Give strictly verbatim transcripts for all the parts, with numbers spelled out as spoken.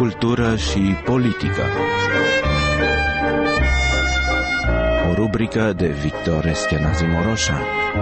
cultură și politică. O rubrică de Victor Eschenazi Moroșan.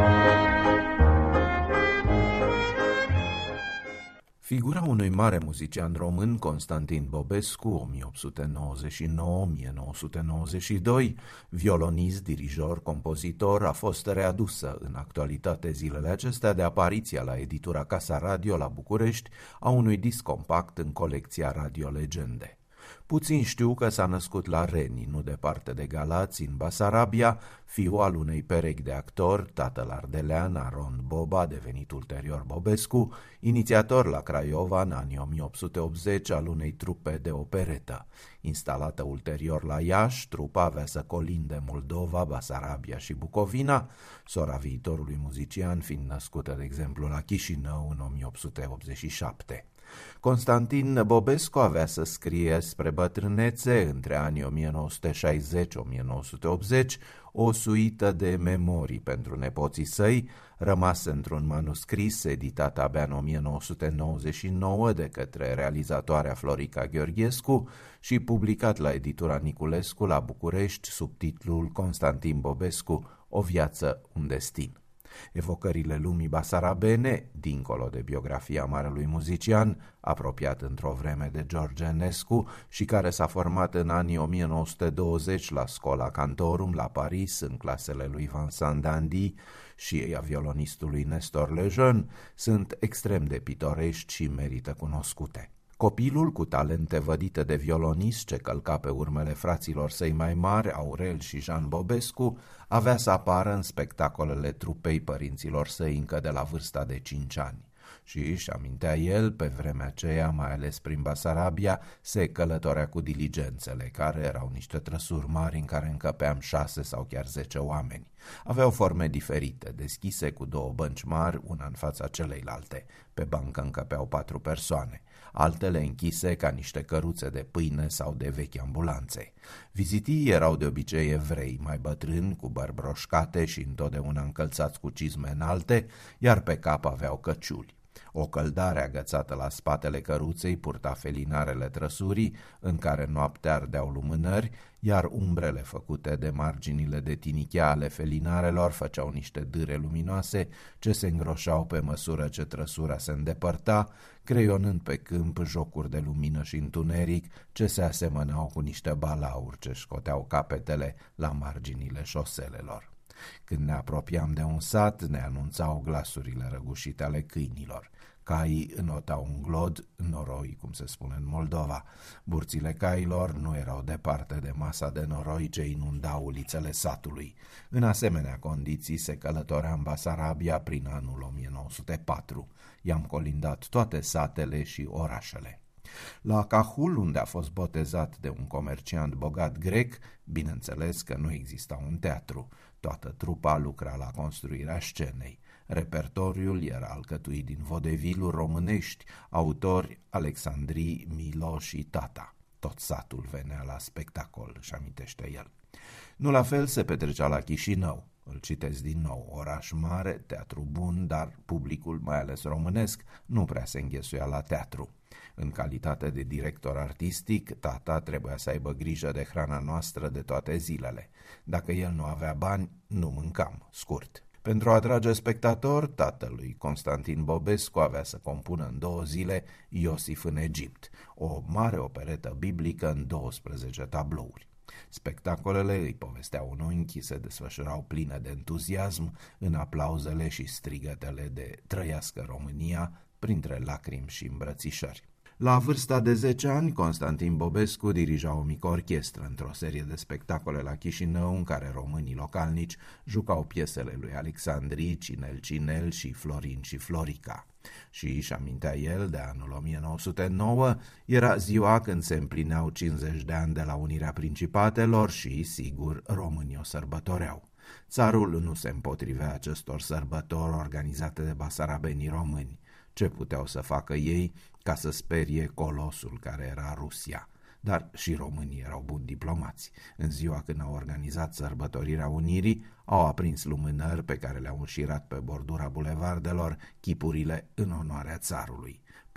Figura unui mare muzician român, Constantin Bobescu, o mie opt sute nouăzeci și nouă - o mie nouă sute nouăzeci și doi, violonist, dirijor, compozitor, a fost readusă în actualitate zilele acestea de apariția la editura Casa Radio la București a unui disc compact în colecția Radio Legende. Puțin știu că s-a născut la Reni, nu departe de Galați, în Basarabia, fiu al unei perechi de actori, tatăl ardelean Aron Boba, devenit ulterior Bobescu, inițiator la Craiova în anii o mie opt sute optzeci al unei trupe de operetă. Instalată ulterior la Iași, trupa avea să colinde Moldova, Basarabia și Bucovina, sora viitorului muzician fiind născută, de exemplu, la Chișinău în o mie opt sute optzeci și șapte. Constantin Bobescu avea să scrie spre bătrânețe, între anii o mie nouă sute șaizeci - o mie nouă sute optzeci, o suită de memorii pentru nepoții săi, rămasă într-un manuscris editat abia în o mie nouă sute nouăzeci și nouă de către realizatoarea Florica Gheorghescu și publicat la editura Niculescu la București sub titlul Constantin Bobescu, o viață, un destin. Evocările lumii basarabene, dincolo de biografia marelui muzician, apropiat într-o vreme de George Enescu și care s-a format în anii o mie nouă sute douăzeci la Schola Cantorum la Paris, în clasele lui Vincent d'Indy și a violonistului Nestor Lejeune, sunt extrem de pitorești și merită cunoscute. Copilul cu talente vădite de violonist ce călca pe urmele fraților săi mai mari, Aurel și Jean Bobescu, avea să apară în spectacolele trupei părinților săi încă de la vârsta de cinci ani. Și își amintea el, pe vremea aceea, mai ales prin Basarabia, se călătorea cu diligențele, care erau niște trăsuri mari în care încăpeam șase sau chiar zece oameni. Aveau forme diferite, deschise cu două bănci mari, una în fața celeilalte. Pe bancă încăpeau patru persoane, altele închise ca niște căruțe de pâine sau de vechi ambulanțe. Vizitii erau de obicei evrei, mai bătrâni, cu bărbi broșcate și întotdeauna încălțați cu cizme înalte, iar pe cap aveau căciuli. O căldare agățată la spatele căruței purta felinarele trăsurii, în care noaptea ardeau lumânări, iar umbrele făcute de marginile de tinichea ale felinarelor făceau niște dâre luminoase ce se îngroșau pe măsură ce trăsura se îndepărta, creionând pe câmp jocuri de lumină și întuneric ce se asemănau cu niște balauri ce scoteau capetele la marginile șoselelor. Când ne apropiam de un sat, ne anunțau glasurile răgușite ale câinilor. Caii înotau un glod, noroi, cum se spune în Moldova. Burțile cailor nu erau departe de masa de noroi ce inunda ulițele satului. În asemenea condiții se călătorea în Basarabia prin anul o mie nouă sute patru. I-am colindat toate satele și orașele. La Cahul, unde a fost botezat de un comerciant bogat grec, bineînțeles că nu exista un teatru. Toată trupa lucra la construirea scenei. Repertoriul era alcătuit din vodeviluri românești, autori Alexandrii, Milo și Tata. Tot satul venea la spectacol, își amintește el. Nu la fel se petrecea la Chișinău. Îl citesc din nou, oraș mare, teatru bun, dar publicul, mai ales românesc, nu prea se înghesuia la teatru. În calitate de director artistic, Tata trebuia să aibă grijă de hrana noastră de toate zilele. Dacă el nu avea bani, nu mâncam, scurt. Pentru a atrage spectator, tatălui Constantin Bobescu avea să compună în două zile Iosif în Egipt, o mare operetă biblică în douăsprezece tablouri. Spectacolele, îi povestea un unchi, se desfășurau pline de entuziasm în aplauzele și strigătele de Trăiască România, printre lacrimi și îmbrățișări. La vârsta de zece ani, Constantin Bobescu dirija o mică orchestră într-o serie de spectacole la Chișinău, în care românii localnici jucau piesele lui Alexandrii, Cinel Cinel și Florin și Florica. Și își amintea el de anul o mie nouă sute nouă, era ziua când se împlineau cincizeci de ani de la unirea principatelor și, sigur, românii o sărbătoreau. Țarul nu se împotrivea acestor sărbători organizate de basarabenii români. Ce puteau să facă ei ca să sperie colosul care era Rusia? Dar și românii erau buni diplomați. În ziua când au organizat sărbătorirea Unirii, au aprins lumânări pe care le-au înșirat pe bordura bulevardelor chipurile în onoarea țarului. Păi,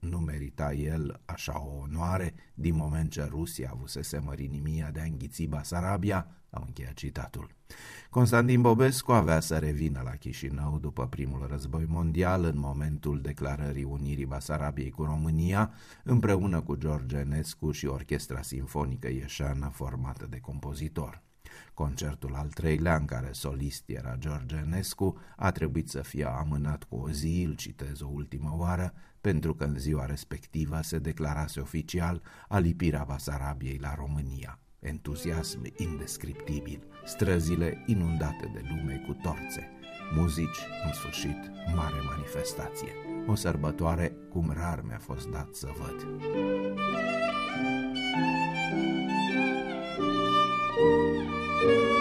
Nu merita el așa o onoare, din moment ce Rusia avusese mărinimia de a înghiți Basarabia, au încheiat citatul. Constantin Bobescu avea să revină la Chișinău după primul război mondial, în momentul declarării unirii Basarabiei cu România, împreună cu George Enescu și Orchestra Sinfonică Ieșeană formată de compozitor. Concertul al treilea, în care solist era George Enescu, a trebuit să fie amânat cu o zi, îl citez o ultimă oară, pentru că în ziua respectivă se declarase oficial alipirea Basarabiei la România. Entuziasm indescriptibil, străzile inundate de lume cu torțe, muzici, în sfârșit, mare manifestație. O sărbătoare cum rar mi-a fost dat să văd. Thank you.